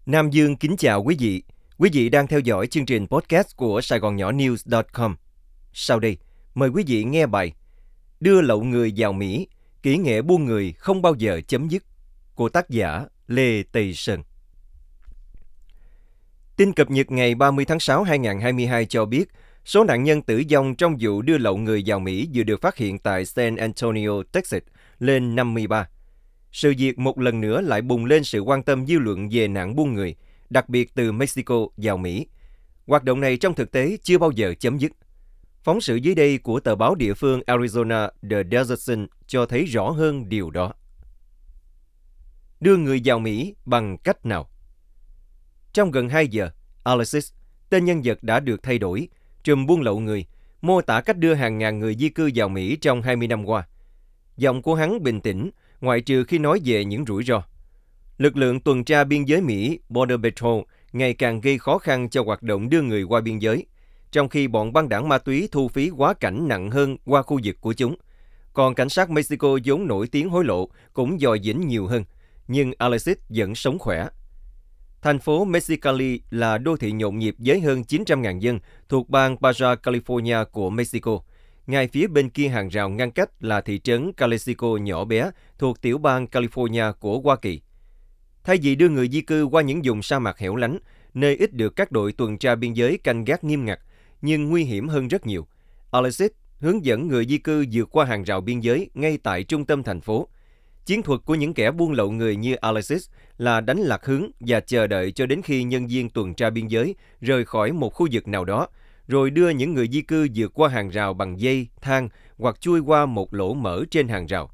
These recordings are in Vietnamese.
Nam Dương kính chào quý vị. Quý vị đang theo dõi chương trình podcast của Sài Gòn Nhỏ News.com. Sau đây, mời quý vị nghe bài Đưa lậu người vào Mỹ, kỹ nghệ buôn người không bao giờ chấm dứt của tác giả Lê Tây Sơn. Tin cập nhật ngày 30 tháng 6 2022 cho biết, số nạn nhân tử vong trong vụ đưa lậu người vào Mỹ vừa được phát hiện tại San Antonio, Texas, lên 53. Sự việc một lần nữa lại bùng lên sự quan tâm dư luận về nạn buôn người, đặc biệt từ Mexico vào Mỹ. Hoạt động này trong thực tế chưa bao giờ chấm dứt. Phóng sự dưới đây của tờ báo địa phương Arizona The Desert Sun cho thấy rõ hơn điều đó. Đưa người vào Mỹ bằng cách nào? Trong gần 2 giờ, Alexis, tên nhân vật đã được thay đổi, trùm buôn lậu người, mô tả cách đưa hàng ngàn người di cư vào Mỹ trong 20 năm qua. Giọng của hắn bình tĩnh, ngoại trừ khi nói về những rủi ro. Lực lượng tuần tra biên giới Mỹ Border Patrol ngày càng gây khó khăn cho hoạt động đưa người qua biên giới, trong khi bọn băng đảng ma túy thu phí quá cảnh nặng hơn qua khu vực của chúng. Còn cảnh sát Mexico vốn nổi tiếng hối lộ cũng dò dẫm nhiều hơn, nhưng Alexis vẫn sống khỏe. Thành phố Mexicali là đô thị nhộn nhịp với hơn 900.000 dân thuộc bang Baja California của Mexico. Ngay phía bên kia hàng rào ngăn cách là thị trấn Calexico nhỏ bé thuộc tiểu bang California của Hoa Kỳ. Thay vì đưa người di cư qua những vùng sa mạc hẻo lánh, nơi ít được các đội tuần tra biên giới canh gác nghiêm ngặt, nhưng nguy hiểm hơn rất nhiều, Alexis hướng dẫn người di cư vượt qua hàng rào biên giới ngay tại trung tâm thành phố. Chiến thuật của những kẻ buôn lậu người như Alexis là đánh lạc hướng và chờ đợi cho đến khi nhân viên tuần tra biên giới rời khỏi một khu vực nào đó, rồi đưa những người di cư vượt qua hàng rào bằng dây, thang hoặc chui qua một lỗ mở trên hàng rào.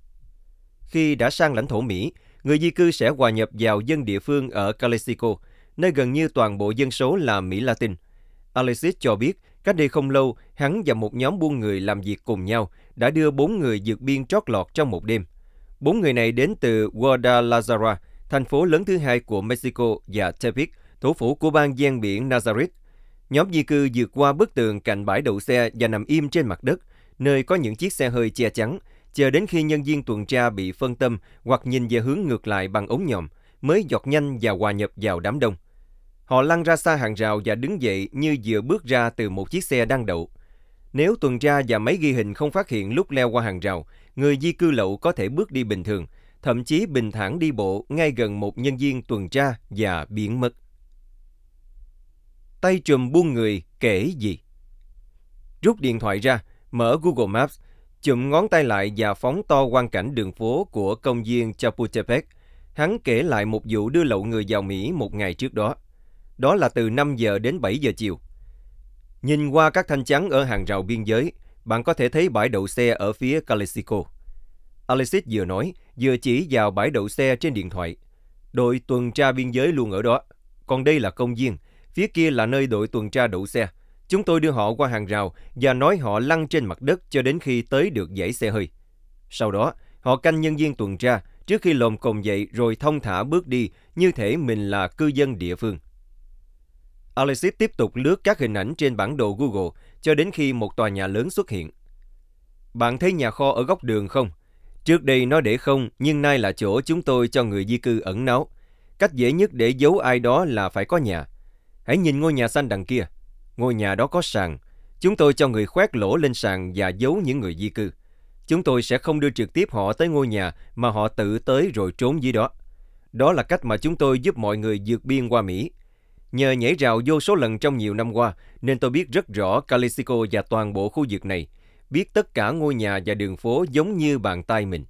Khi đã sang lãnh thổ Mỹ, người di cư sẽ hòa nhập vào dân địa phương ở Calexico, nơi gần như toàn bộ dân số là Mỹ Latin. Alexis cho biết, cách đây không lâu, hắn và một nhóm buôn người làm việc cùng nhau đã đưa 4 người vượt biên trót lọt trong một đêm. 4 người này đến từ Guadalajara, thành phố lớn thứ hai của Mexico, và Tepic, thủ phủ của bang ven biển Nayarit. Nhóm di cư vượt qua bức tường cạnh bãi đậu xe và nằm im trên mặt đất, nơi có những chiếc xe hơi che chắn, chờ đến khi nhân viên tuần tra bị phân tâm hoặc nhìn về hướng ngược lại bằng ống nhòm, mới giọt nhanh và hòa nhập vào đám đông. Họ lăn ra xa hàng rào và đứng dậy như vừa bước ra từ một chiếc xe đang đậu. Nếu tuần tra và máy ghi hình không phát hiện lúc leo qua hàng rào, người di cư lậu có thể bước đi bình thường, thậm chí bình thản đi bộ ngay gần một nhân viên tuần tra và biến mất. Tay trùm buôn người kể gì? Rút điện thoại ra, mở Google Maps, chụm ngón tay lại và phóng to quang cảnh đường phố của công viên Chapultepec. Hắn kể lại một vụ đưa lậu người vào Mỹ một ngày trước đó. Đó là từ 5 giờ đến 7 giờ chiều. Nhìn qua các thanh chắn ở hàng rào biên giới, bạn có thể thấy bãi đậu xe ở phía Calexico. Alexis vừa nói, vừa chỉ vào bãi đậu xe trên điện thoại. Đội tuần tra biên giới luôn ở đó. Còn đây là công viên, phía kia là nơi đội tuần tra đậu xe. Chúng tôi đưa họ qua hàng rào và nói họ lăn trên mặt đất cho đến khi tới được dãy xe hơi. Sau đó, họ canh nhân viên tuần tra trước khi lồm cồm dậy rồi thong thả bước đi như thể mình là cư dân địa phương. Alexis tiếp tục lướt các hình ảnh trên bản đồ Google cho đến khi một tòa nhà lớn xuất hiện. Bạn thấy nhà kho ở góc đường không? Trước đây nó để không, nhưng nay là chỗ chúng tôi cho người di cư ẩn náu. Cách dễ nhất để giấu ai đó là phải có nhà. Hãy nhìn ngôi nhà xanh đằng kia. Ngôi nhà đó có sàn. Chúng tôi cho người khoét lỗ lên sàn và giấu những người di cư. Chúng tôi sẽ không đưa trực tiếp họ tới ngôi nhà mà họ tự tới rồi trốn dưới đó. Đó là cách mà chúng tôi giúp mọi người vượt biên qua Mỹ. Nhờ nhảy rào vô số lần trong nhiều năm qua, nên tôi biết rất rõ Calexico và toàn bộ khu vực này, biết tất cả ngôi nhà và đường phố giống như bàn tay mình.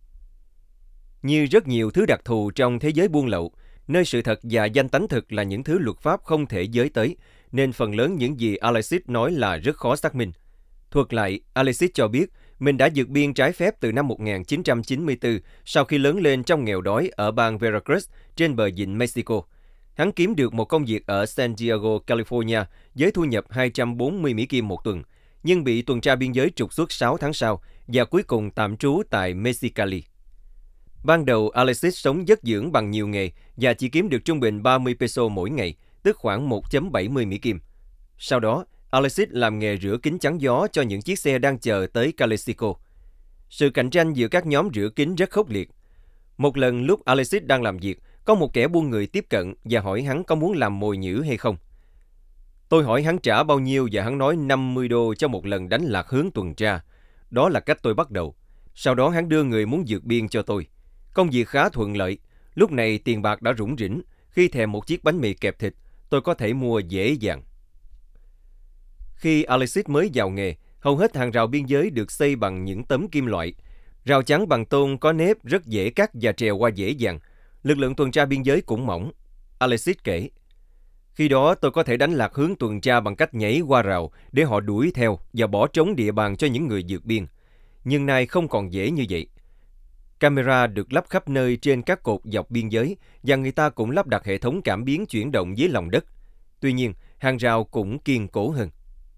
Như rất nhiều thứ đặc thù trong thế giới buôn lậu, nơi sự thật và danh tánh thực là những thứ luật pháp không thể giới tới, nên phần lớn những gì Alexis nói là rất khó xác minh. Thuật lại, Alexis cho biết mình đã vượt biên trái phép từ năm 1994 sau khi lớn lên trong nghèo đói ở bang Veracruz trên bờ vịnh Mexico. Hắn kiếm được một công việc ở San Diego, California với thu nhập 240 Mỹ Kim một tuần, nhưng bị tuần tra biên giới trục xuất 6 tháng sau và cuối cùng tạm trú tại Mexicali. Ban đầu, Alexis sống vất vưởng bằng nhiều nghề và chỉ kiếm được trung bình 30 peso mỗi ngày, tức khoảng 1,70 Mỹ Kim. Sau đó, Alexis làm nghề rửa kính chắn gió cho những chiếc xe đang chờ tới Calexico. Sự cạnh tranh giữa các nhóm rửa kính rất khốc liệt. Một lần lúc Alexis đang làm việc, Có một kẻ buôn người tiếp cận và hỏi hắn có muốn làm mồi nhử hay không. Tôi hỏi hắn trả bao nhiêu và hắn nói $50 cho một lần đánh lạc hướng tuần tra. Đó là cách tôi bắt đầu. Sau đó hắn đưa người muốn vượt biên cho tôi. Công việc khá thuận lợi. Lúc này tiền bạc đã rủng rỉnh. Khi thèm một chiếc bánh mì kẹp thịt, tôi có thể mua dễ dàng. Khi Alexis mới vào nghề, hầu hết hàng rào biên giới được xây bằng những tấm kim loại. Rào chắn bằng tôn có nếp rất dễ cắt và trèo qua dễ dàng. Lực lượng tuần tra biên giới cũng mỏng. Alexis kể. Khi đó tôi có thể đánh lạc hướng tuần tra bằng cách nhảy qua rào để họ đuổi theo và bỏ trống địa bàn cho những người vượt biên. Nhưng nay không còn dễ như vậy. Camera được lắp khắp nơi trên các cột dọc biên giới và người ta cũng lắp đặt hệ thống cảm biến chuyển động dưới lòng đất. Tuy nhiên, hàng rào cũng kiên cố hơn.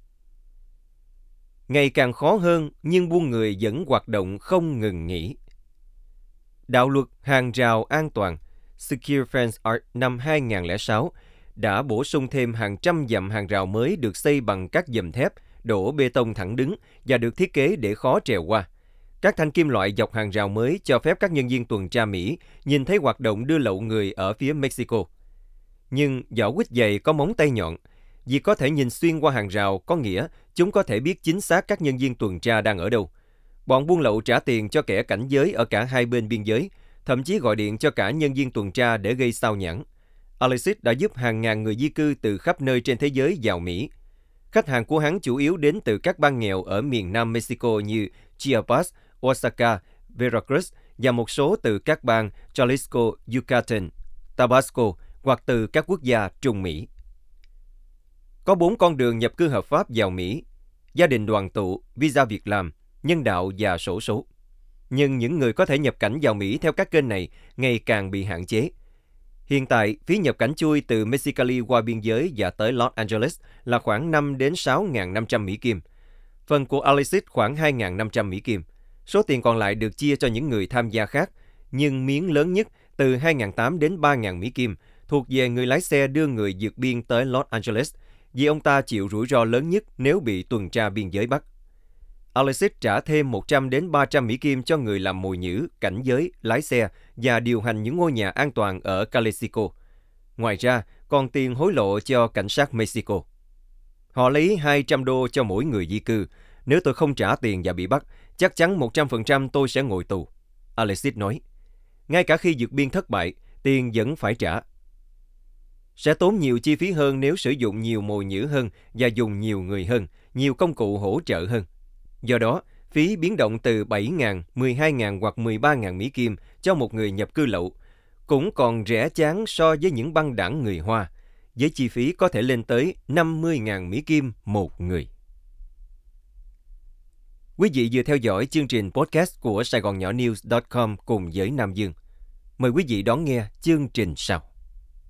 Ngày càng khó hơn, nhưng buôn người vẫn hoạt động không ngừng nghỉ. Đạo luật hàng rào an toàn Secure Fence Act năm 2006 đã bổ sung thêm hàng trăm dặm hàng rào mới được xây bằng các dầm thép, đổ bê tông thẳng đứng và được thiết kế để khó trèo qua. Các thanh kim loại dọc hàng rào mới cho phép các nhân viên tuần tra Mỹ nhìn thấy hoạt động đưa lậu người ở phía Mexico. Nhưng vỏ quýt dày có móng tay nhọn. Vì có thể nhìn xuyên qua hàng rào có nghĩa chúng có thể biết chính xác các nhân viên tuần tra đang ở đâu. Bọn buôn lậu trả tiền cho kẻ cảnh giới ở cả hai bên biên giới, thậm chí gọi điện cho cả nhân viên tuần tra để gây sao nhãng. Alexis đã giúp hàng ngàn người di cư từ khắp nơi trên thế giới vào Mỹ. Khách hàng của hắn chủ yếu đến từ các bang nghèo ở miền Nam Mexico như Chiapas, Oaxaca, Veracruz và một số từ các bang Jalisco, Yucatan, Tabasco hoặc từ các quốc gia Trung Mỹ. Có 4 con đường nhập cư hợp pháp vào Mỹ: gia đình đoàn tụ, visa việc làm, nhân đạo và xổ số. Nhưng những người có thể nhập cảnh vào Mỹ theo các kênh này ngày càng bị hạn chế. Hiện tại, phí nhập cảnh chui từ Mexicali qua biên giới và tới Los Angeles là khoảng 5 đến 6.500 Mỹ Kim. Phần của Alexis khoảng 2.500 Mỹ Kim. Số tiền còn lại được chia cho những người tham gia khác, nhưng miếng lớn nhất từ 2.800 đến 3.000 Mỹ Kim thuộc về người lái xe đưa người vượt biên tới Los Angeles, vì ông ta chịu rủi ro lớn nhất nếu bị tuần tra biên giới bắt. Alexis trả thêm 100 đến 300 Mỹ Kim cho người làm mồi nhử, cảnh giới, lái xe và điều hành những ngôi nhà an toàn ở Calexico. Ngoài ra, còn tiền hối lộ cho cảnh sát Mexico. Họ lấy $200 cho mỗi người di cư. Nếu tôi không trả tiền và bị bắt, chắc chắn 100% tôi sẽ ngồi tù. Alexis nói. Ngay cả khi vượt biên thất bại, tiền vẫn phải trả. Sẽ tốn nhiều chi phí hơn nếu sử dụng nhiều mồi nhử hơn và dùng nhiều người hơn, nhiều công cụ hỗ trợ hơn. Do đó, phí biến động từ 7.000, 12.000 hoặc 13.000 Mỹ Kim cho một người nhập cư lậu cũng còn rẻ chán so với những băng đảng người Hoa, với chi phí có thể lên tới 50.000 Mỹ Kim một người. Quý vị vừa theo dõi chương trình podcast của SaigonNhõNews.com cùng với Nam Dương. Mời quý vị đón nghe chương trình sau.